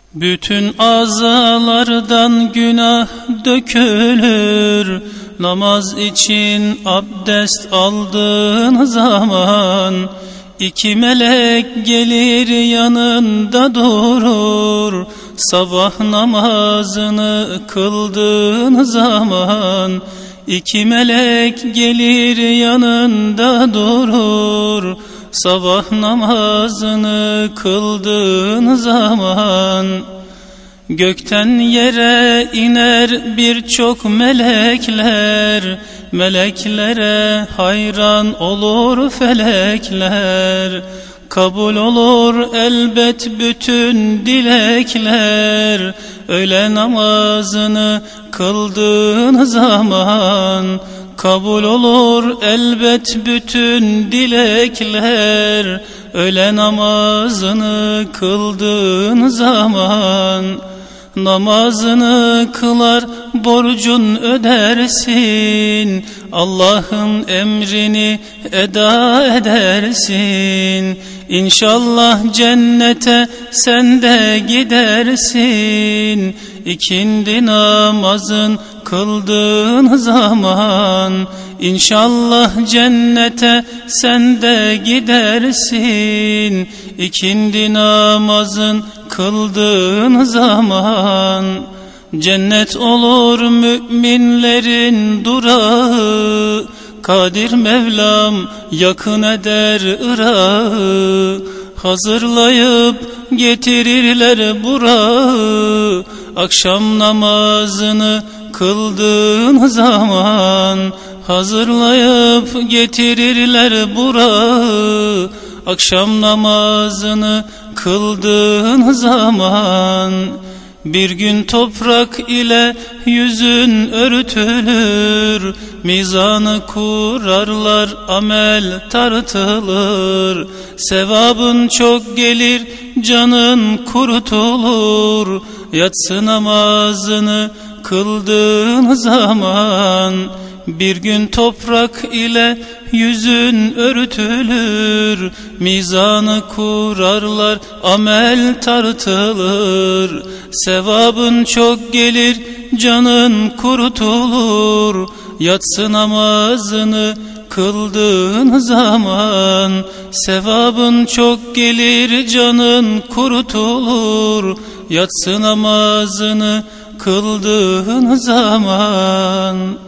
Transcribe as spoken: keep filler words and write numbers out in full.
Bütün azalardan günah dökülür, namaz için abdest aldığın zaman. İki melek gelir yanında durur, sabah namazını kıldığın zaman. İki melek gelir yanında durur, sabah namazını kıldığın zaman. Gökten yere iner birçok melekler, meleklere hayran olur felekler. Kabul olur elbet bütün dilekler, öğle namazını kıldığın zaman. Kabul olur elbet bütün dilekler, öğle namazını kıldığın zaman. Namazını kılar borcun ödersin, Allah'ın emrini eda edersin. İnşallah cennete sen de gidersin, İkindi namazın kıldığın zaman. İnşallah cennete sen de gidersin, İkindi namazın kıldığın zaman. Cennet olur müminlerin durağı, Kadir Mevlam yakın eder Irak'ı. Hazırlayıp getirirler burağı, akşam namazını kıldığın zaman. Hazırlayıp getirirler burağı, akşam namazını kıldığın zaman. Bir gün toprak ile yüzün örtülür, mizanı kurarlar, amel tartılır. Sevabın çok gelir, canın kurtulur, yatsı namazını kıldığın zaman. Bir gün toprak ile yüzün örtülür, mizanı kurarlar, amel tartılır. Sevabın çok gelir, canın kurtulur, yatsı namazını kıldığın zaman. Sevabın çok gelir, canın kurtulur, yatsı namazını kıldığın zaman.